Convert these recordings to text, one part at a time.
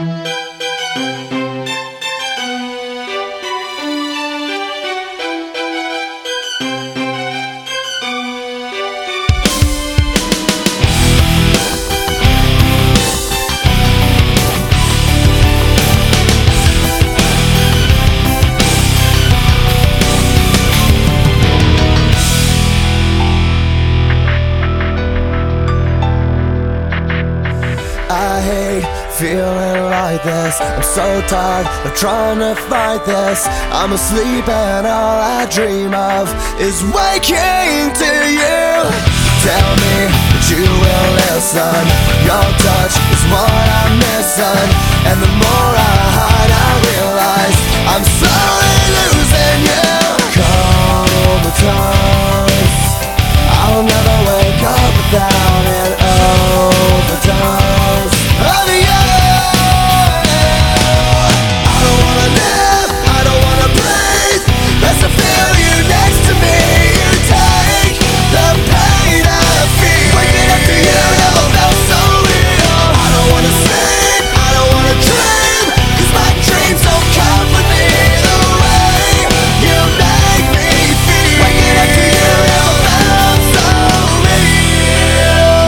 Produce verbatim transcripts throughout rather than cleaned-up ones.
I hate feeling like this. I'm so tired of trying to fight this. I'm asleep and all I dream of is waking to you. Tell me that you will listen. Your touch is what I'm missing. And the more I hide, I realize I'm slowly losing you. Comatose, I'll never wake up without an overdose of you. I don't wanna live, I don't wanna breathe. Let's feel you next to me. You take the pain I feel. Waking up to you never felt so real. I don't wanna sleep, I don't wanna dream, 'cause my dreams don't comfort me the way you make me feel. Waking up to you never felt so real.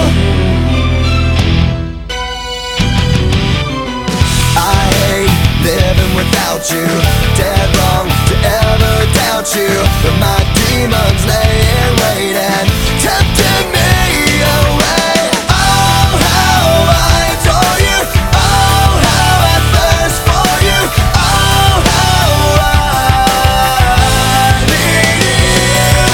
I hate living without you. Dead wrong to ever doubt you. But my demons lay in wait and tempting me away. Oh, how I adore you. Oh, how I thirst for you. Oh, how I need you.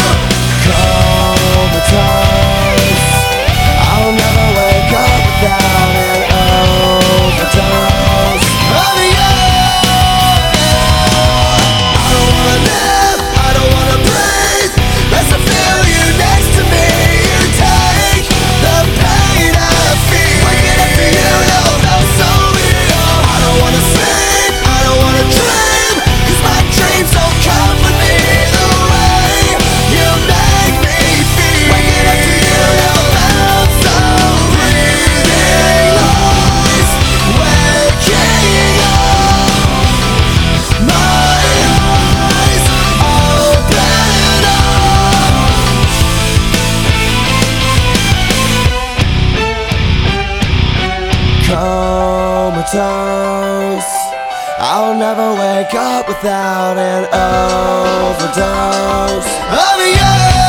Comatose, I'll never wake up without an overdose of you. I don't wanna live, I don't wanna breathe. Let's feel you next to me. You take the pain I feel. Waking up to you never felt so real. I don't wanna sleep, I don't wanna dream, 'cause my dreams don't comfort me the way you make me feel. Waking up to you never felt so breathing noise. Waking up, my eyes open up. Comatose, I'll never wake up without an overdose of you.